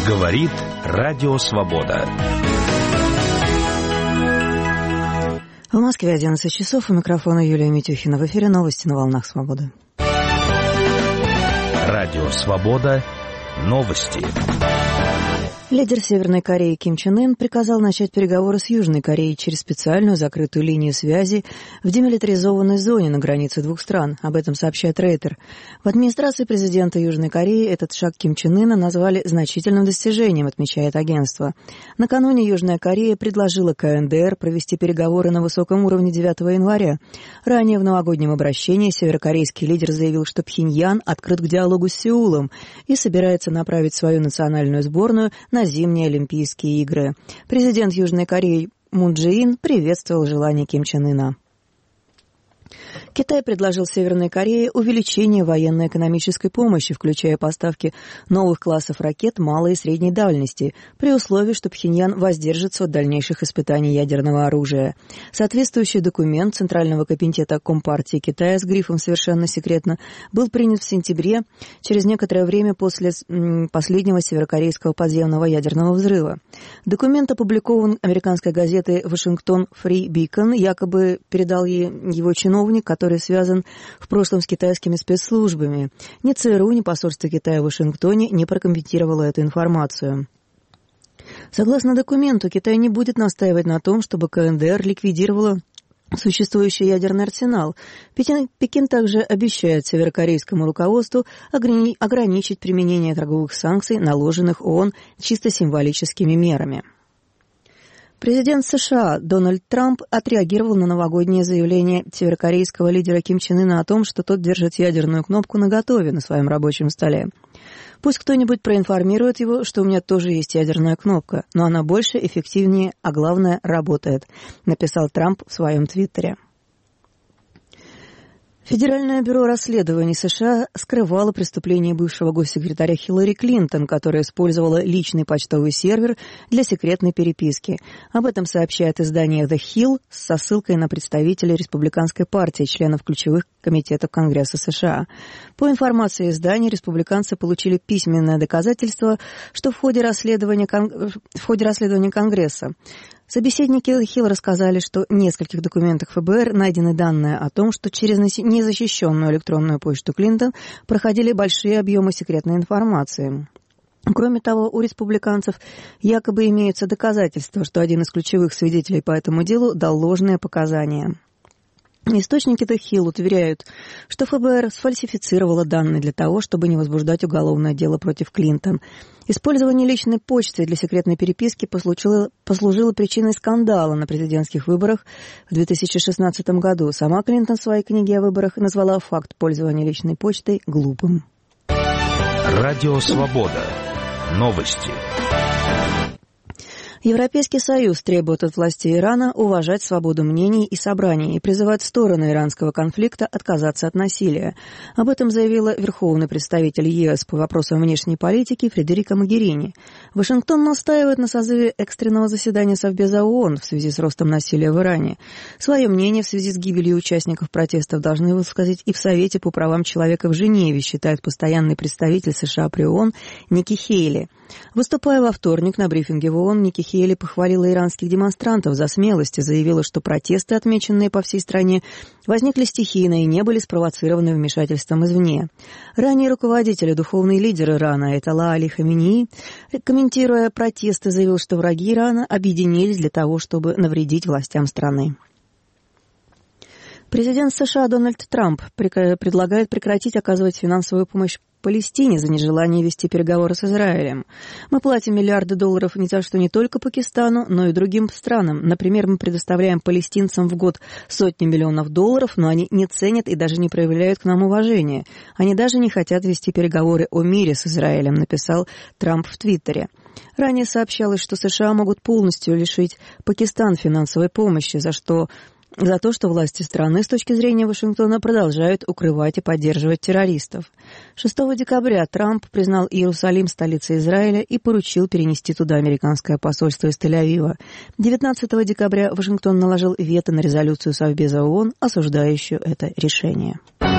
Говорит Радио Свобода. В Москве 11 часов. У микрофона Юлия Митюхина. В эфире новости на волнах Свободы. Радио Свобода. Новости. Лидер Северной Кореи Ким Чен Ын приказал начать переговоры с Южной Кореей через специальную закрытую линию связи в демилитаризованной зоне на границе двух стран. Об этом сообщает Рейтер. В администрации президента Южной Кореи этот шаг Ким Чен Ына назвали значительным достижением, отмечает агентство. Накануне Южная Корея предложила КНДР провести переговоры на высоком уровне 9 января. Ранее в новогоднем обращении северокорейский лидер заявил, что Пхеньян открыт к диалогу с Сеулом и собирается направить свою национальную сборную на зимние Олимпийские игры. Президент Южной Кореи Мун Чжэ Ин приветствовал желание Ким Чен Ына. Китай предложил Северной Корее увеличение военно-экономической помощи, включая поставки новых классов ракет малой и средней дальности, при условии, что Пхеньян воздержится от дальнейших испытаний ядерного оружия. Соответствующий документ Центрального комитета Компартии Китая с грифом «Совершенно секретно» был принят в сентябре, через некоторое время после последнего северокорейского подземного ядерного взрыва. Документ опубликован американской газетой «Вашингтон Фри Бикон», якобы передал его чиновник, который связан в прошлом с китайскими спецслужбами. Ни ЦРУ, ни посольство Китая в Вашингтоне не прокомментировало эту информацию. Согласно документу, Китай не будет настаивать на том, чтобы КНДР ликвидировала существующий ядерный арсенал. Пекин также обещает северокорейскому руководству ограничить применение торговых санкций, наложенных ООН чисто символическими мерами. Президент США Дональд Трамп отреагировал на новогоднее заявление северокорейского лидера Ким Чен Ына о том, что тот держит ядерную кнопку наготове на своем рабочем столе. «Пусть кто-нибудь проинформирует его, что у меня тоже есть ядерная кнопка, но она больше, эффективнее, а главное, работает», написал Трамп в своем твиттере. Федеральное бюро расследований США скрывало преступление бывшего госсекретаря Хиллари Клинтон, которая использовала личный почтовый сервер для секретной переписки. Об этом сообщает издание The Hill со ссылкой на представителей республиканской партии, членов ключевых комитетов Конгресса США. По информации издания, республиканцы получили письменное доказательство, что в ходе расследования Конгресса собеседники Хилл рассказали, что в нескольких документах ФБР найдены данные о том, что через незащищенную электронную почту Клинтон проходили большие объемы секретной информации. Кроме того, у республиканцев якобы имеются доказательства, что один из ключевых свидетелей по этому делу дал ложные показания. Источники The Hill уверяют, что ФБР сфальсифицировало данные для того, чтобы не возбуждать уголовное дело против Клинтон. Использование личной почты для секретной переписки послужило причиной скандала на президентских выборах в 2016 году. Сама Клинтон в своей книге о выборах назвала факт пользования личной почтой глупым. Радио Свобода. Новости. Европейский Союз требует от властей Ирана уважать свободу мнений и собраний и призывает стороны иранского конфликта отказаться от насилия. Об этом заявила верховный представитель ЕС по вопросам внешней политики Федерико Могерини. Вашингтон настаивает на созыве экстренного заседания Совбеза ООН в связи с ростом насилия в Иране. Свое мнение в связи с гибелью участников протестов должны высказать и в Совете по правам человека в Женеве, считает постоянный представитель США при ООН Ники Хейли. Выступая во вторник на брифинге в ООН, Ники Хейли похвалила иранских демонстрантов за смелость и заявила, что протесты, отмеченные по всей стране, возникли стихийно и не были спровоцированы вмешательством извне. Ранее руководитель и духовный лидер Ирана Аятолла Али Хаминеи, комментируя протесты, заявил, что враги Ирана объединились для того, чтобы навредить властям страны. Президент США Дональд Трамп предлагает прекратить оказывать финансовую помощь Палестине за нежелание вести переговоры с Израилем. Мы платим миллиарды долларов не только Пакистану, но и другим странам. Например, мы предоставляем палестинцам в год сотни миллионов долларов, но они не ценят и даже не проявляют к нам уважения. Они даже не хотят вести переговоры о мире с Израилем, написал Трамп в Твиттере. Ранее сообщалось, что США могут полностью лишить Пакистан финансовой помощи, за то, что власти страны с точки зрения Вашингтона продолжают укрывать и поддерживать террористов. 6 декабря Трамп признал Иерусалим столицей Израиля и поручил перенести туда американское посольство из Тель-Авива. 19 декабря Вашингтон наложил вето на резолюцию Совбеза ООН, осуждающую это решение.